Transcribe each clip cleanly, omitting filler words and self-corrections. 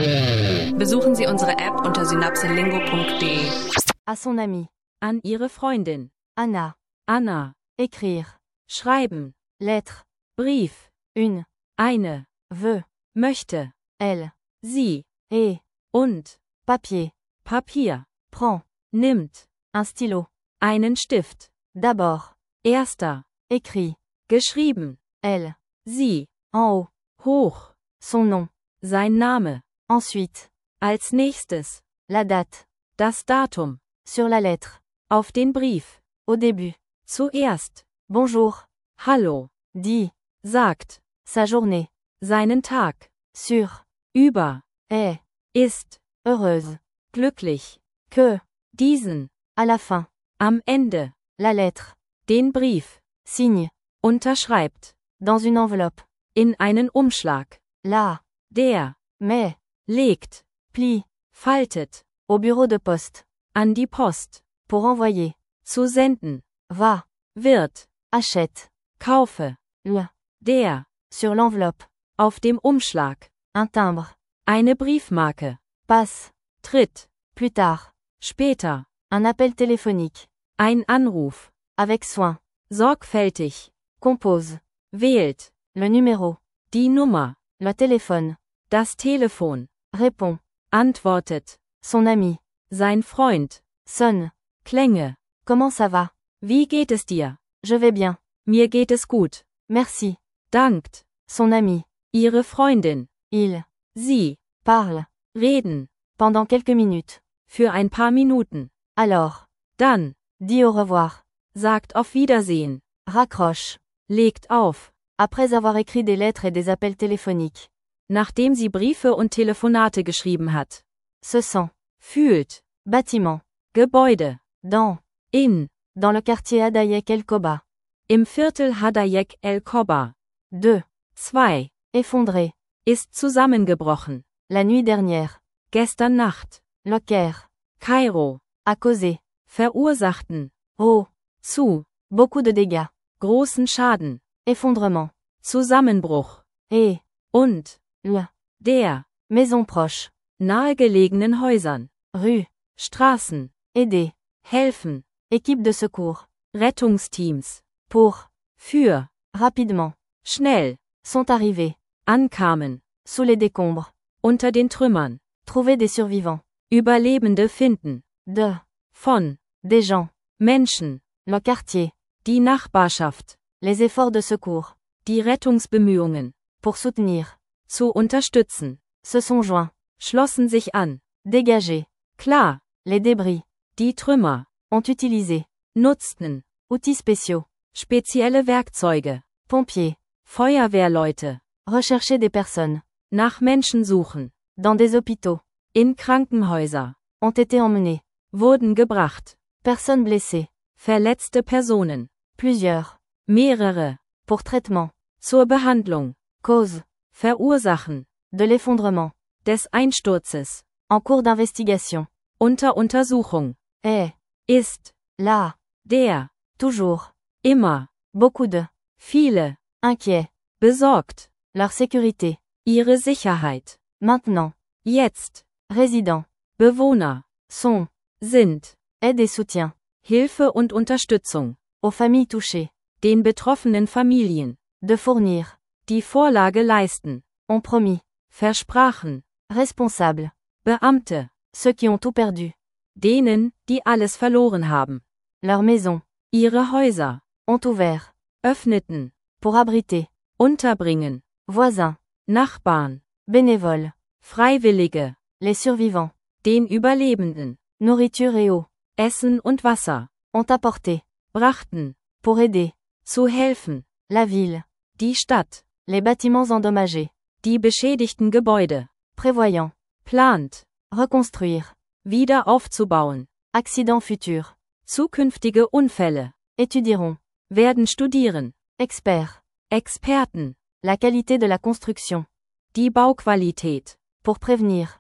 Besuchen Sie unsere App unter synapselingo.de. À son ami. An ihre Freundin. Anna. Anna. Écrire. Schreiben. Lettre. Brief. Une. Eine. Veut. Möchte. Elle. Sie. Et. Und. Papier. Papier. Prend. Nimmt. Un stylo. Einen Stift. D'abord. Erster. Écrit. Geschrieben. Elle. Sie. En haut. Hoch. Son nom. Sein Name. Ensuite. Als nächstes. La date. Das Datum. Sur la lettre. Auf den Brief. Au début. Zuerst. Bonjour. Hallo. Dit. Sagt. Sa journée. Seinen Tag. Sur. Über. Est. Ist. Heureuse. Glücklich. Que. Diesen. À la fin. Am Ende. La lettre. Den Brief. Signe. Unterschreibt. Dans une enveloppe. In einen Umschlag. La. Der. Met. Legt. Plie. Faltet. Au bureau de poste. An die Post. Pour envoyer. Zu senden. Va. Wird. Achète. Kaufe. Le. Der. Sur l'enveloppe. Auf dem Umschlag. Un timbre. Eine Briefmarke. Passe. Tritt. Plus tard. Später. Un appel téléphonique. Ein Anruf. Avec soin. Sorgfältig. Compose. Wählt. Le numéro. Die Nummer. Le téléphone. Das Telefon. Répond. Antwortet. Son ami. Sein Freund. Sonne. Klänge. Comment ça va? Wie geht es dir? Je vais bien. Mir geht es gut. Merci. Dankt. Son ami. Ihre Freundin. Il. Sie. Parle. Reden. Pendant quelques minutes. Für ein paar Minuten. Alors. Dann. Dit au revoir. Sagt auf Wiedersehen. Raccroche. Legt auf. Après avoir écrit des lettres et des appels téléphoniques. Nachdem sie Briefe und Telefonate geschrieben hat. Se sent. Fühlt. Bâtiment. Gebäude. Dans. In. Dans le quartier Hadayek El Koba. Im Viertel Hadayek El Koba. 2. 2. Effondré. Ist zusammengebrochen. La nuit dernière. Gestern Nacht. Le Caire. Kairo. A causé. Verursachten. Oh. Zu. Beaucoup de dégâts. Großen Schaden. Effondrement. Zusammenbruch. Et. Und. Le. Der. Maison proche. Nahegelegenen Häusern. Rue. Straßen. Aider. Helfen. Équipe de secours. Rettungsteams. Pour. Für. Rapidement. Schnell. Sont arrivés. Ankamen. Sous les décombres. Unter den Trümmern. Trouver des survivants. Überlebende finden. De. Von. Des gens. Menschen. Le quartier. Die Nachbarschaft. Les efforts de secours. Die Rettungsbemühungen. Pour soutenir. Zu unterstützen. Se sont joints. Schlossen sich an. Dégager. Klar. Les débris. Die Trümmer. Ont utilisé. Nutzten. Outils spéciaux. Spezielle Werkzeuge. Pompiers. Feuerwehrleute. Rechercher des personnes. Nach Menschen suchen. Dans des hôpitaux. In Krankenhäuser. Ont été emmenés. Wurden gebracht. Personnes blessées. Verletzte Personen. Plusieurs. Mehrere. Pour traitement. Zur Behandlung. Cause. Verursachen. De l'effondrement. Des Einsturzes. En cours d'investigation. Unter Untersuchung. Est. Ist. Là. Der. Toujours. Immer. Beaucoup de. Viele. Inquiets. Besorgt. Leur sécurité. Ihre Sicherheit. Maintenant. Jetzt. Résidents. Bewohner. Sont. Sind. Aide et soutien. Hilfe und Unterstützung. Aux familles touchées. Den betroffenen Familien. De fournir. Die Vorlage leisten. Ont promis. Versprachen. Responsables. Beamte. Ceux qui ont tout perdu. Denen, die alles verloren haben. Leur maison. Ihre Häuser. Ont ouvert. Öffneten. Pour abriter. Unterbringen. Voisins. Nachbarn. Bénévoles. Freiwillige. Les survivants. Den Überlebenden. Nourriture et eau. Essen und Wasser. Ont apporté. Brachten. Pour aider. Zu helfen. La ville. Die Stadt. Les bâtiments endommagés. Die beschädigten Gebäude. Prévoyant. Plant. Reconstruire. Wieder aufzubauen. Accident futur. Zukünftige Unfälle. Étudieront. Werden studieren. Expert. Experten. La qualité de la construction. Die Bauqualität. Pour prévenir.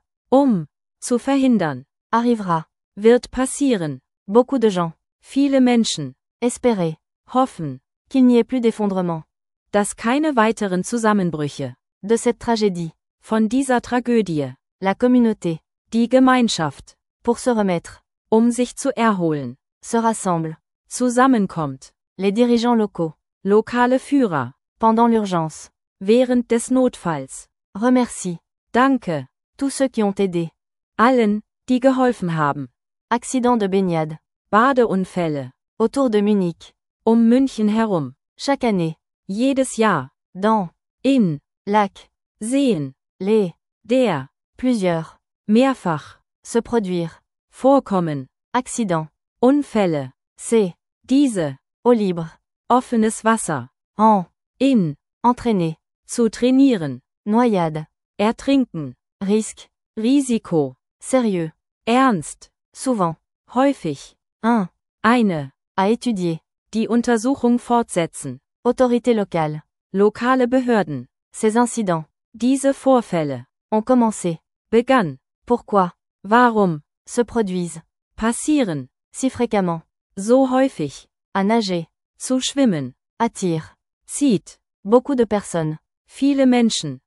Zu verhindern. Arrivera. Wird passieren. Beaucoup de gens. Viele Menschen. Espérer. Hoffen. Qu'il n'y ait plus d'effondrement. Dass keine weiteren Zusammenbrüche. De cette tragédie. Von dieser Tragödie. La communauté. Die Gemeinschaft. Pour se remettre. Sich zu erholen. Se rassemble. Zusammenkommt. Les dirigeants locaux. Lokale Führer. Pendant l'urgence. Während des Notfalls. Remercie. Danke. Tous ceux qui ont aidé. Allen, die geholfen haben. Accident de baignade. Badeunfälle. Autour de Munich. München herum. Chaque année. Jedes Jahr. Dans. In. Lac. Seen. Les. Der. Plusieurs. Mehrfach. Se produire. Vorkommen. Accident. Unfälle. C'est. Diese. Eau libre. Offenes Wasser. En. In. Entraîner. Zu trainieren. Noyade. Ertrinken. Risque. Risiko. Sérieux. Ernst. Souvent. Häufig. Un. Eine. À étudier. Die Untersuchung fortsetzen. Autorité locale. Lokale Behörden. Ces incidents. Diese Vorfälle. Ont commencé. Begann. Pourquoi? Warum? Se produisent. Passieren. Si fréquemment. So häufig. À nager. Zu schwimmen. Attire. Zieht. Beaucoup de personnes. Viele Menschen.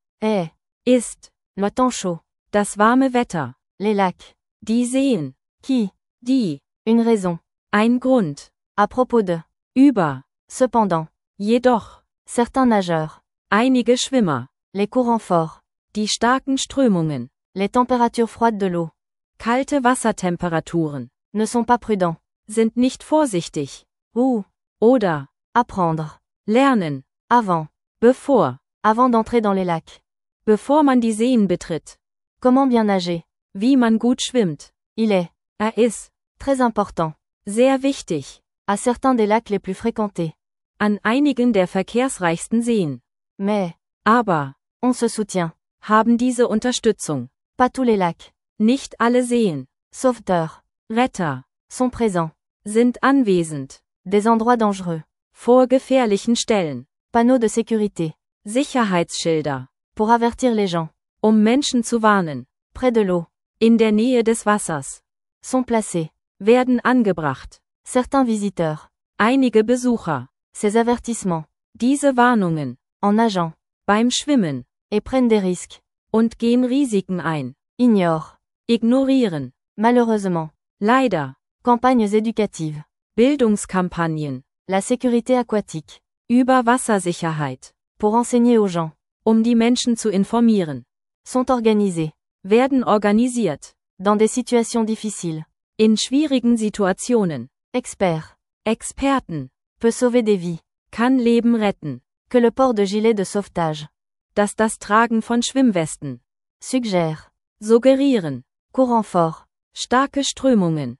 Ist. Le temps chaud. Das warme Wetter. Les lacs. Die Seen. Qui? Die. Une raison. Ein Grund. À propos de. Über. Cependant. Jedoch. Certains nageurs. Einige Schwimmer. Les courants forts. Die starken Strömungen. Les températures froides de l'eau. Kalte Wassertemperaturen. Ne sont pas prudents. Sind nicht vorsichtig. Oder. Apprendre. Lernen. Avant. Bevor. Avant d'entrer dans les lacs. Bevor man die Seen betritt. Comment bien nager? Wie man gut schwimmt. Il est. Ist. Très important. Sehr wichtig. À certains des lacs les plus fréquentés. An einigen der verkehrsreichsten Seen. Mais. Aber. On se soutient. Haben diese Unterstützung. Pas tous les lacs. Nicht alle Seen. Sauveteurs. Retter. Sont présents. Sind anwesend. Des endroits dangereux. Vor gefährlichen Stellen. Panneaux de sécurité. Sicherheitsschilder. Pour avertir les gens. Menschen zu warnen. Près de l'eau. In der Nähe des Wassers. Sont placés. Werden angebracht. Certains visiteurs. Einige Besucher. Ces avertissements. Diese Warnungen. En nageant. Beim Schwimmen. Et prennent des risques. Und gehen Risiken ein. Ignorent. Ignorieren. Malheureusement. Leider. Campagnes éducatives. Bildungskampagnen. La sécurité aquatique. Über Wassersicherheit. Pour enseigner aux gens. Die Menschen zu informieren. Sont organisés. Werden organisiert. Dans des situations difficiles. In schwierigen Situationen. Expert. Experten. Peut sauver des vies. Kann Leben retten. Que le port de gilets de sauvetage. Dass das Tragen von Schwimmwesten. Suggère. Suggerieren. Courant fort. Starke Strömungen.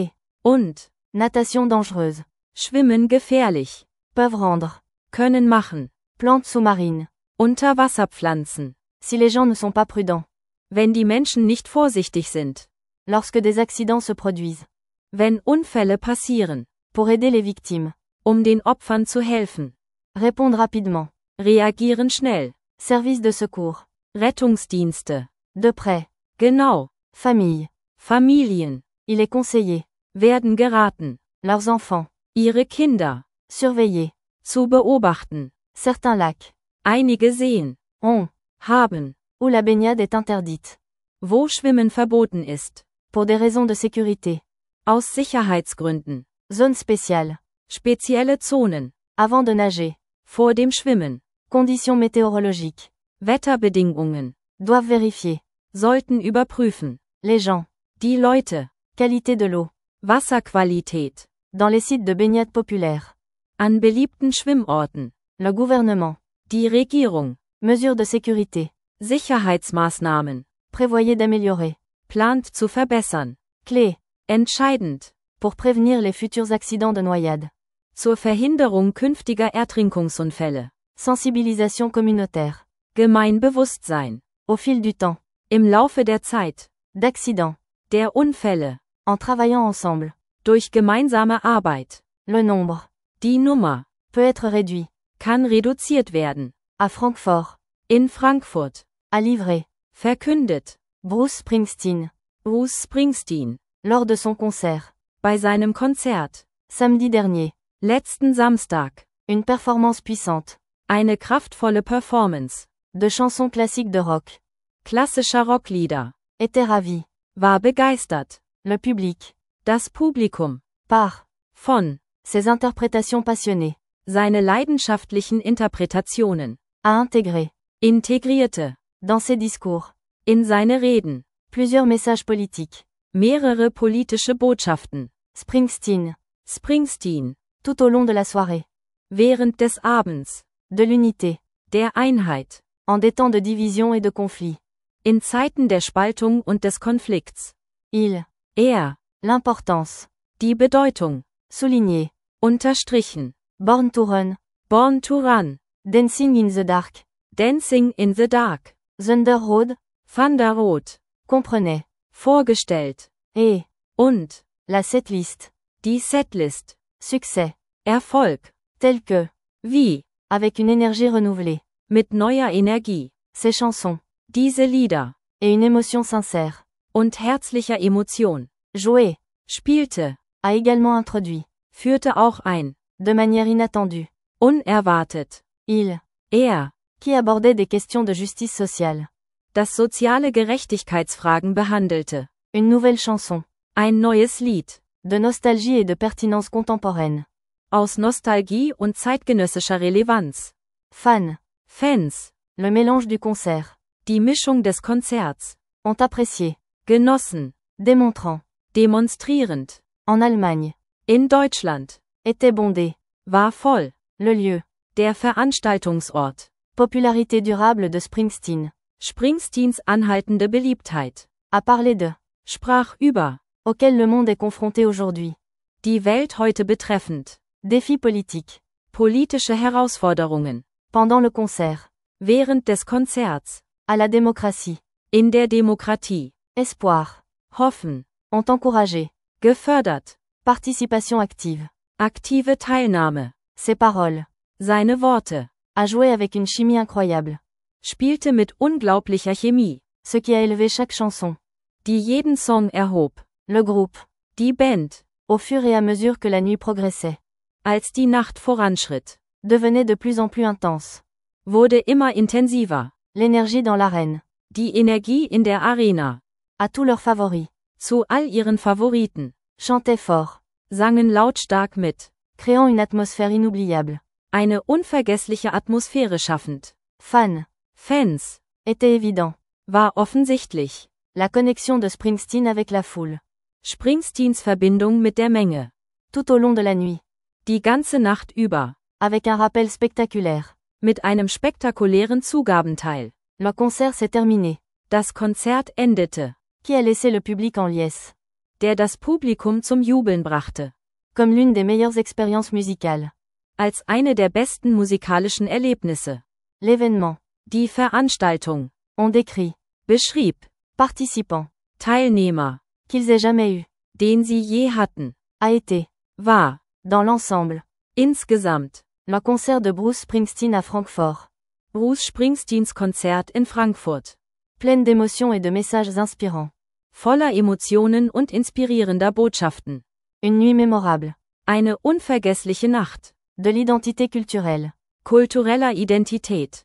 Und. Natation dangereuse. Schwimmen gefährlich. Peuvent rendre. Können machen. Plantes sous-marines. Unterwasserpflanzen. Si les gens ne sont pas prudents. Wenn die Menschen nicht vorsichtig sind. Lorsque des accidents se produisent. Wenn Unfälle passieren. Pour aider les victimes. Den Opfern zu helfen. Répondre rapidement. Reagieren schnell. Service de secours. Rettungsdienste. De près. Genau. Famille. Familien. Il est conseillé. Werden geraten. Leurs enfants. Ihre Kinder. Surveiller. Zu beobachten. Certains lacs. Einige Seen. Haben. Où la baignade est interdite. Wo Schwimmen verboten ist. Pour des raisons de sécurité. Aus Sicherheitsgründen. Zone spéciale. Spezielle Zonen. Avant de nager. Vor dem Schwimmen. Conditions météorologiques. Wetterbedingungen. Doivent vérifier. Sollten überprüfen. Les gens. Die Leute. Qualité de l'eau. Wasserqualität. Dans les sites de baignade populaires. An beliebten Schwimmorten. Le gouvernement. Die Regierung. Mesures de sécurité. Sicherheitsmaßnahmen. Prévoyez d'améliorer. Plant zu verbessern. Clé. Entscheidend. Pour prévenir les futurs accidents de noyade. Zur Verhinderung künftiger Ertrinkungsunfälle. Sensibilisation communautaire. Gemeinbewusstsein. Au fil du temps. Im Laufe der Zeit. D'accidents. Der Unfälle. En travaillant ensemble. Durch gemeinsame Arbeit. Le nombre. Die Nummer. Peut être réduit. Kann reduziert werden. À Francfort. In Frankfurt. À livrer. Verkündet. Bruce Springsteen. Bruce Springsteen. Lors de son concert. Bei seinem Konzert. Samedi dernier. Letzten Samstag. Une performance puissante. Eine kraftvolle Performance. De chansons classiques de rock. Klassischer Rocklieder. était ravi. war begeistert. Le public, Das Publikum, par von, ses interprétations passionnées, seine leidenschaftlichen Interpretationen, a intégré, integrierte, dans ses discours, in seine Reden, plusieurs messages politiques. mehrere politische Botschaften. Springsteen, Springsteen, tout au long de la soirée, während des Abends, de l'unité, der Einheit, en des temps de division et de conflit. in Zeiten der Spaltung und des Konflikts. L'importance, Die Bedeutung, soulignée, unterstrichen, Born to Run, Born to Run, Dancing in the Dark, Dancing in the Dark, Thunder Road, Van der Rohe, comprenait, vorgestellt, et, und, la setlist, die Setlist, succès, Erfolg, tel que, wie, avec une énergie renouvelée, mit neuer Energie, ces chansons, diese Lieder, et une émotion sincère, und herzlicher Emotion, joué, spielte, a également introduit, führte auch ein, de manière inattendue, unerwartet, qui abordait des questions de justice sociale. das soziale Gerechtigkeitsfragen behandelte, Une nouvelle chanson, ein neues Lied, de nostalgie et de pertinence contemporaine. aus Nostalgie und zeitgenössischer Relevanz. Fans, Le mélange du concert, die Mischung des Konzerts, ont apprécié, genossen, démontrant, demonstrierend, en Allemagne, in Deutschland, était bondé, war voll, le lieu, der Veranstaltungsort, popularité durable de Springsteen, Springsteens anhaltende Beliebtheit, a parlé de, sprach über, auquel le monde est confronté aujourd'hui, die Welt heute betreffend, défis politiques, politische Herausforderungen, pendant le concert, während des Konzerts, à la démocratie, in der Demokratie, espoir, hoffen, ont encouragé, gefördert, participation active, aktive Teilnahme, ses paroles, seine Worte, a joué avec une chimie incroyable, spielte mit unglaublicher Chemie, ce qui a élevé chaque chanson, die jeden Song erhob, le groupe, die Band, au fur et à mesure que la nuit progressait, als die Nacht voranschritt, devenait de plus en plus intense, wurde immer intensiver, l'énergie dans l'arène, die Energie in der Arena, à tous leurs favoris, zu all ihren Favoriten, chantaient fort, sangen lautstark mit, créant une atmosphère inoubliable. eine unvergessliche Atmosphäre schaffend. Fans, était évident, war offensichtlich, la connexion de Springsteen avec la foule, Springsteens Verbindung mit der Menge, tout au long de la nuit, die ganze Nacht über, avec un rappel spectaculaire. mit einem spektakulären Zugabenteil. Le concert s'est terminé, Das Konzert endete, qui a laissé le public en liesse, der das Publikum zum Jubeln brachte, comme l'une des meilleures expériences musicales. als eine der besten musikalischen Erlebnisse. L'événement, Die Veranstaltung, on décrit, beschrieb, participants, Teilnehmer, qu'ils aient jamais eu, den sie je hatten, a été, war, dans l'ensemble, insgesamt, le concert de Bruce Springsteen à Francfort, Bruce Springsteens Konzert in Frankfurt, pleine d'émotions et de messages inspirants. voller Emotionen und inspirierender Botschaften. Une nuit mémorable, Eine unvergessliche Nacht, de l'identité culturelle, kultureller Identität,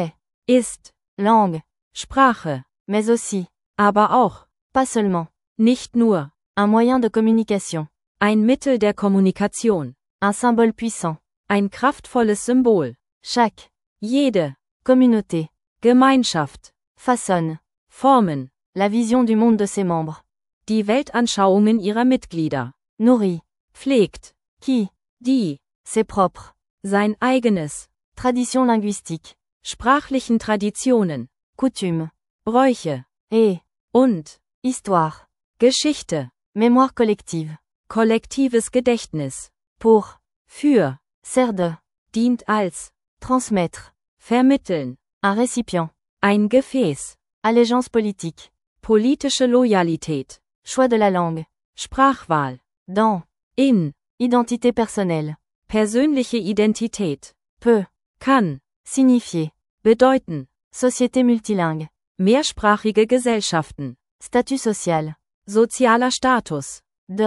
ist, langue, Sprache, mais aussi, aber auch, pas seulement, nicht nur, un moyen de communication, ein Mittel der Kommunikation, un symbole puissant. ein kraftvolles Symbol. Chaque Jede communauté Gemeinschaft façonne formen la vision du monde de ses membres, die Weltanschauungen ihrer Mitglieder, nourrit, pflegt, qui, die, ses propres, sein eigenes, traditions linguistiques, sprachlichen Traditionen, coutumes, Bräuche, et, und, histoire, Geschichte, mémoire collective, kollektives Gedächtnis, pour, für, sert de, dient als, transmettre, vermitteln, un récipient, ein Gefäß, allégeance politique, politische Loyalität, choix de la langue, Sprachwahl, dans, in, identité personnelle, persönliche Identität, peut, kann, signifier, bedeuten, société multilingue, mehrsprachige Gesellschaften, statut social, sozialer Status,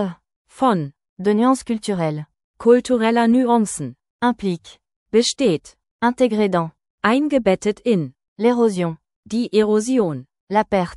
von, de nuances culturelles, kultureller Nuancen, implique, besteht, intégré dans, eingebettet in, l'érosion, die Erosion, la perte,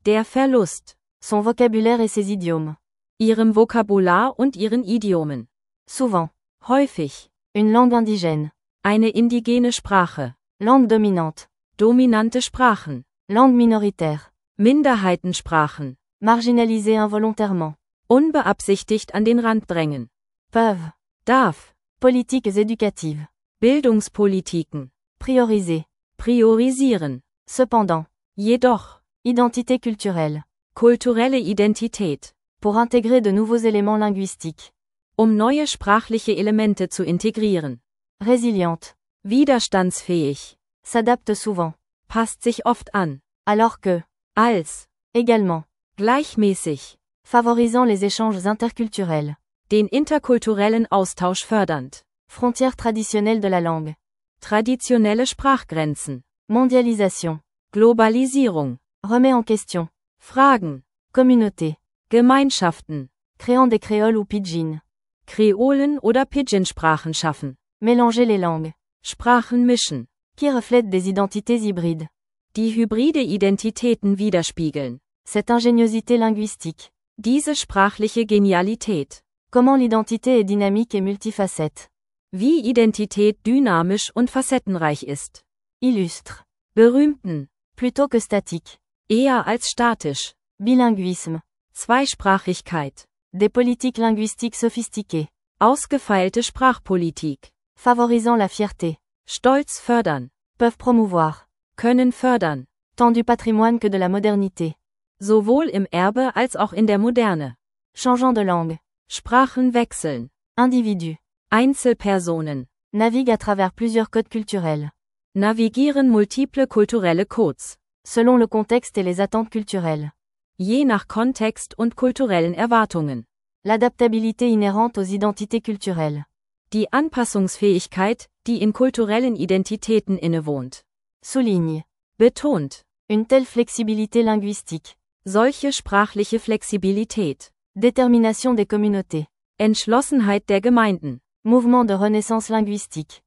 Der Verlust. Son vocabulaire et ses idiomes. Ihrem Vokabular und ihren Idiomen. Souvent. Häufig. Une langue indigène. Eine indigene Sprache. Langue dominante. Dominante Sprachen. Langue minoritaire. Minderheitensprachen. Marginalisée involontairement. Unbeabsichtigt an den Rand drängen. Peuvent. Darf. Politiques éducatives. Bildungspolitiken. Prioriser. Priorisieren. Cependant. Jedoch. Identité culturelle. Kulturelle Identität. Pour intégrer de nouveaux éléments linguistiques. Neue sprachliche Elemente zu integrieren. Résiliente. Widerstandsfähig. S'adapte souvent. Passt sich oft an. Alors que. Als. Également. Gleichmäßig. Favorisant les échanges interculturels. Den interkulturellen Austausch fördernd. Frontières traditionnelles de la langue. Traditionelle Sprachgrenzen. Mondialisation. Globalisierung. Remet en question. Fragen. Communauté. Gemeinschaften. Créant des créoles ou pidgin. Kreolen oder Pidgin-Sprachen schaffen. Mélanger les langues. Sprachen mischen. Qui reflètent des identités hybrides. Die hybride Identitäten widerspiegeln. Cette ingéniosité linguistique. Diese sprachliche Genialität. Comment l'identité est dynamique et multifacette. Wie Identität dynamisch und facettenreich ist. Illustre. Berühmten. Plutôt que statique. Eher als statisch. Bilinguisme. Zweisprachigkeit. Des politiques linguistiques sophistiquées. Ausgefeilte Sprachpolitik. Favorisant la fierté. Stolz fördern. Peuvent promouvoir. Können fördern. Tant du patrimoine que de la modernité. Sowohl im Erbe als auch in der Moderne. Changeant de langue. Sprachen wechseln. Individu. Einzelpersonen. Navigue à travers plusieurs codes culturels. Navigieren multiple kulturelle Codes. Selon le contexte et les attentes culturelles. Je nach Kontext und kulturellen Erwartungen. L'adaptabilité inhérente aux identités culturelles. Die Anpassungsfähigkeit, die in kulturellen Identitäten innewohnt. Souligne. Betont. Une telle flexibilité linguistique. Solche sprachliche Flexibilität. Détermination des communautés. Entschlossenheit der Gemeinden. Mouvement de renaissance linguistique.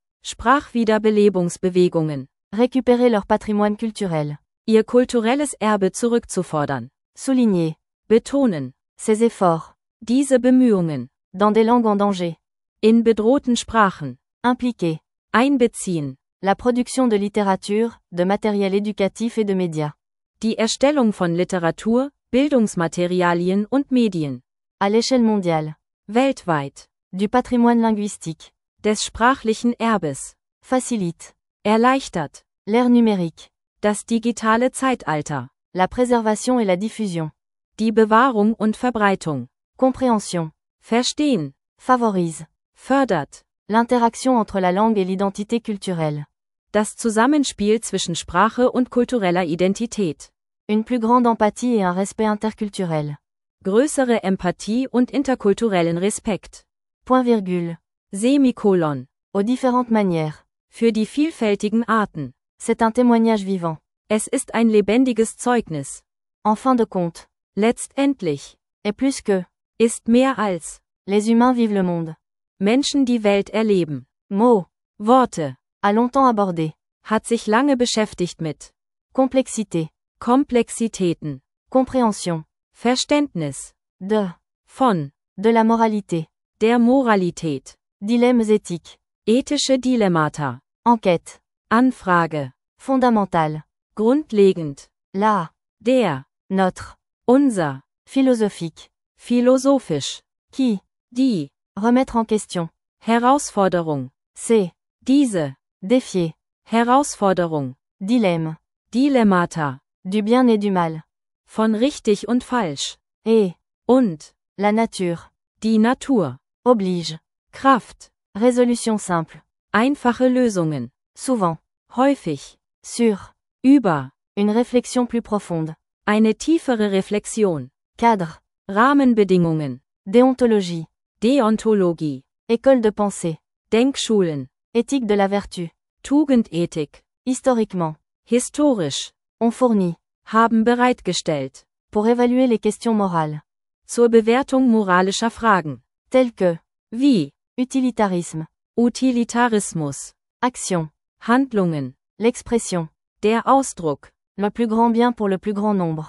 Sprachwiederbelebungsbewegungen. Récupérer leur patrimoine culturel. Ihr kulturelles Erbe zurückzufordern. Souligner. Betonen. Ces efforts. Diese Bemühungen. Dans des langues en danger. In bedrohten Sprachen. Impliquer. Einbeziehen. La production de littérature, de matériel éducatif et de médias. Die Erstellung von Literatur, Bildungsmaterialien und Medien. À l'échelle mondiale. Weltweit. Du patrimoine linguistique. Des sprachlichen Erbes. Facilite. Erleichtert. L'ère numérique. Das digitale Zeitalter. La préservation et la diffusion. Die Bewahrung und Verbreitung. Compréhension. Verstehen. Favorise. Fördert. L'interaction entre la langue et l'identité culturelle. Das Zusammenspiel zwischen Sprache und kultureller Identität. Une plus grande empathie et un respect interculturel. Größere Empathie und interkulturellen Respekt. Point virgule. Semikolon. Aux différentes manières. Für die vielfältigen Arten. C'est un témoignage vivant. Es ist ein lebendiges Zeugnis. En fin de compte. Letztendlich. Et plus que. Ist mehr als. Les humains vivent le monde. Menschen die Welt erleben. Mots. Worte. A longtemps abordé. Hat sich lange beschäftigt mit. Complexité. Komplexitäten. Compréhension. Verständnis. De. Von. De la moralité. Der Moralität. Dilemmes éthiques. Ethische Dilemmata. Enquête. Anfrage. Fondamentale. Grundlegend. La. Der. Notre. Unser. Philosophique. Philosophisch. Qui. Die. Remettre en question. Herausforderung. C'est. Diese. Défier. Herausforderung. Dilemme. Dilemmata. Du bien et du mal. Von richtig und falsch. Et. Und. La nature. Die Natur. Oblige. Kraft. Résolution simple. Einfache Lösungen. Souvent. Häufig. Sur. Über. Une réflexion plus profonde. Eine tiefere Reflexion. Cadre. Rahmenbedingungen. Déontologie. Deontologie. École de pensée. Denkschulen. Éthique de la vertu. Tugendethik. Historiquement. Historisch. On fournit. Haben bereitgestellt. Pour évaluer les questions morales. Zur Bewertung moralischer Fragen. Telles que. Wie. Utilitarisme. Utilitarismus. Action. Handlungen. L'expression. Der Ausdruck. Le plus grand bien pour le plus grand nombre.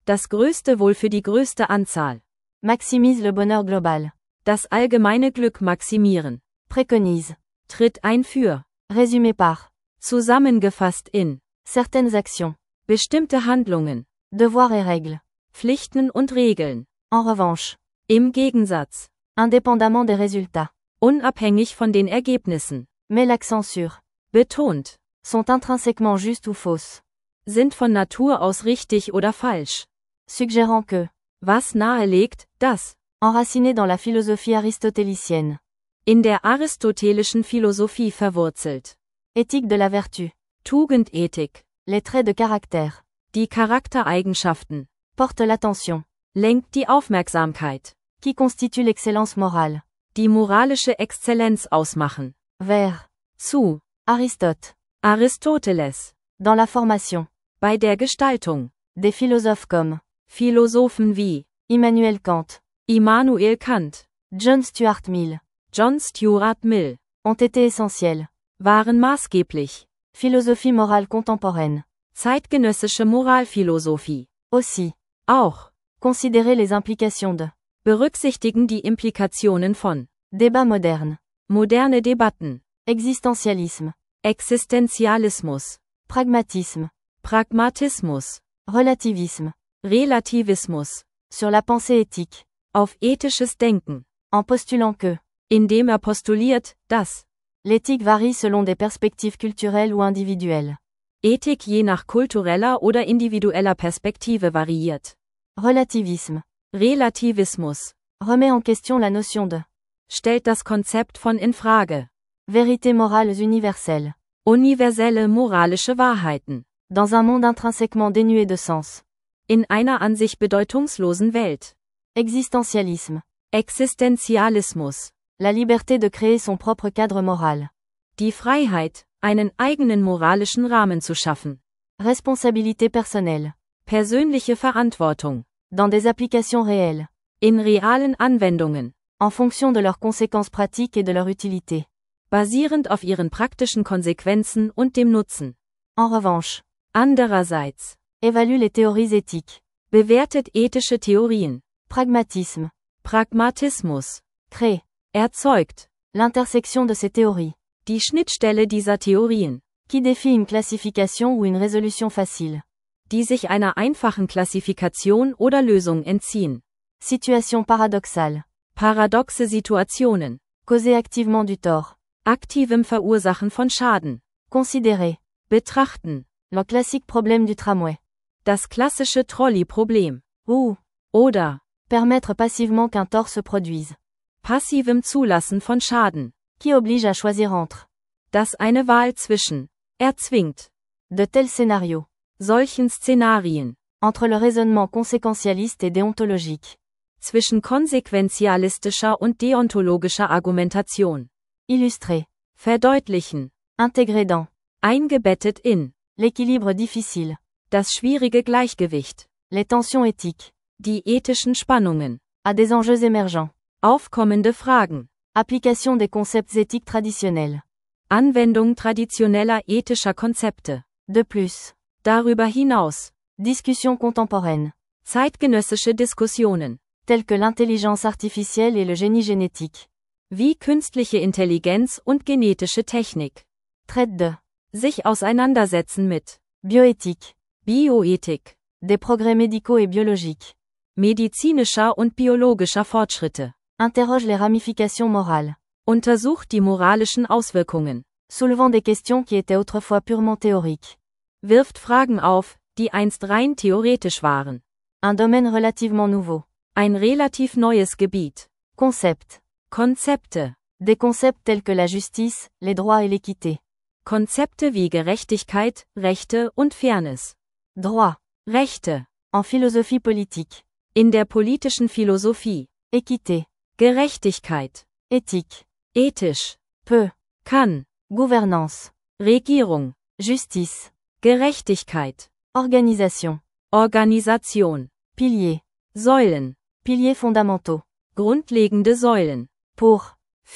Das größte Wohl für die größte Anzahl. Maximise le bonheur global. Das allgemeine Glück maximieren. Préconise. Tritt ein für. Résumé par. Zusammengefasst in. Certaines actions. Bestimmte Handlungen. Devoirs et règles. Pflichten und Regeln. En revanche. Im Gegensatz. Indépendamment des résultats. Unabhängig von den Ergebnissen. Met l'accent sur. Betont. Sont intrinsèquement justes ou fausses. Sind von Natur aus richtig oder falsch. Suggérant que. Was nahelegt, dass. Enraciné dans la philosophie aristotélicienne. In der aristotelischen Philosophie verwurzelt. Éthique de la vertu. Tugendethik. Les traits de caractère. Die Charaktereigenschaften. Porte l'attention. Lenkt die Aufmerksamkeit. Qui constitue l'excellence morale. Die moralische Exzellenz ausmachen. Vers. Zu. Aristote. Aristoteles. Dans la formation. Bei der Gestaltung. Des philosophes comme. Philosophen wie. Immanuel Kant. Immanuel Kant. John Stuart Mill. John Stuart Mill. Ont été essentiels. Waren maßgeblich. Philosophie morale contemporaine. Zeitgenössische Moralphilosophie. Aussi. Auch. Considérer les implications de. Berücksichtigen die Implikationen von. Débat moderne. Moderne Debatten. Existentialisme. Existenzialismus. Pragmatisme. Pragmatismus. Relativisme. Relativismus. Sur la pensée éthique. Auf ethisches Denken. En postulant que. Indem postuliert, dass. L'éthique varie selon des perspectives culturelles ou individuelles. Ethik je nach kultureller oder individueller Perspektive variiert. Relativisme. Relativismus. Remet en question la notion de. Stellt das Konzept von in Frage. Vérités morales universelles. Universelle moralische Wahrheiten. Dans un monde intrinsèquement dénué de sens. In einer an sich bedeutungslosen Welt. Existentialisme. Existenzialismus. La liberté de créer son propre cadre moral. Die Freiheit, einen eigenen moralischen Rahmen zu schaffen. Responsabilité personnelle. Persönliche Verantwortung. Dans des applications réelles. In realen Anwendungen. En fonction de leurs conséquences pratiques et de leur utilité. Basierend auf ihren praktischen Konsequenzen und dem Nutzen. En revanche. Andererseits. Évalue les théories éthiques. Bewertet ethische Theorien. Pragmatisme. Pragmatismus. Crée. Erzeugt. L'intersection de ces théories. Die Schnittstelle dieser Theorien. Qui défie une classification ou une résolution facile. Die sich einer einfachen Klassifikation oder Lösung entziehen. Situation paradoxale. Paradoxe Situationen. Causer activement du tort. Aktivem Verursachen von Schaden. Considérer. Betrachten. Le classique problème du tramway. Das klassische Trolley-Problem. Ou. Oder. Permettre passivement qu'un tort se produise. Passivem Zulassen von Schaden. Qui oblige à choisir entre. Das eine Wahl zwischen. Erzwingt. De tels scénarios. Solchen Szenarien. Entre le raisonnement conséquentialiste et déontologique. Zwischen konsequentialistischer und deontologischer Argumentation. Illustrer. Verdeutlichen. Intégrer dans. Eingebettet in. L'équilibre difficile. Das schwierige Gleichgewicht. Les tensions éthiques. Die ethischen Spannungen. À des enjeux émergents. Aufkommende Fragen. Application des concepts éthiques traditionnels. Anwendung traditioneller ethischer Konzepte. De plus. Darüber hinaus. Discussions contemporaines. Zeitgenössische Diskussionen. Telles que l'intelligence artificielle et le génie génétique. Wie künstliche Intelligenz und genetische Technik. Traite de. Sich auseinandersetzen mit. Bioéthique. Bioethik. Des progrès médicaux et biologiques. Medizinischer und biologischer Fortschritte. Interroge les ramifications morales. Untersucht die moralischen Auswirkungen. Soulevant des questions qui étaient autrefois purement théoriques. Wirft Fragen auf, die einst rein theoretisch waren. Un domaine relativement nouveau. Ein relativ neues Gebiet. Concept. Konzepte. Des concepts tels que la justice, les droits et l'équité. Konzepte wie Gerechtigkeit, Rechte und Fairness. Droit. Rechte. En philosophie politique. In der politischen Philosophie. Équité. Gerechtigkeit. Éthique. Ethisch. Peut. Kann. Gouvernance. Regierung. Justice. Gerechtigkeit. Organisation. Organisation. Piliers. Säulen. Piliers fondamentaux. Grundlegende Säulen. Pour.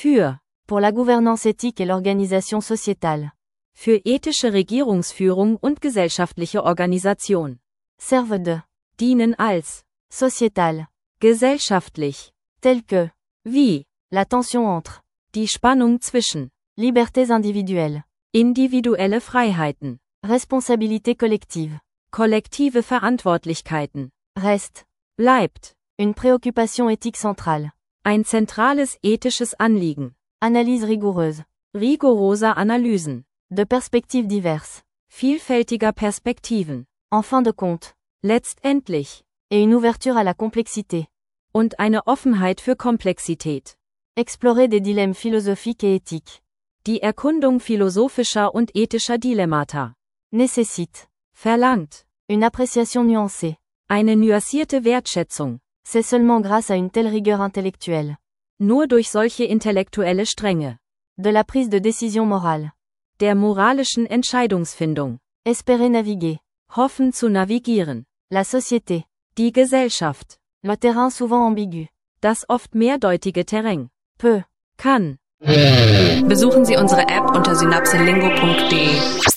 Pour la gouvernance éthique et l'organisation sociétale. Für ethische Regierungsführung und gesellschaftliche Organisation. Servent de. dienen als, sociétal, gesellschaftlich, tel que, wie, la tension entre, die Spannung zwischen, libertés individuelles, individuelle Freiheiten, responsabilité collective, kollektive Verantwortlichkeiten, reste, bleibt, une préoccupation éthique centrale, ein zentrales ethisches Anliegen, analyse rigoureuse, rigoroser Analysen, de perspectives diverses, vielfältiger Perspektiven, en fin de compte, letztendlich, et une ouverture à la complexité, und eine Offenheit für Komplexität, explorer des dilemmes philosophiques et éthiques, die Erkundung philosophischer und ethischer Dilemmata, nécessite, verlangt, une appréciation nuancée. eine nuancierte Wertschätzung, C'est seulement grâce à une telle rigueur intellectuelle, nur durch solche intellektuelle Strenge, de la prise de décision morale, der moralischen Entscheidungsfindung, espérer naviguer, hoffen zu navigieren, la société, die Gesellschaft, le terrain souvent ambigu, das oft mehrdeutige Terrain, peut, kann. Besuchen Sie unsere App unter synapselingo.de.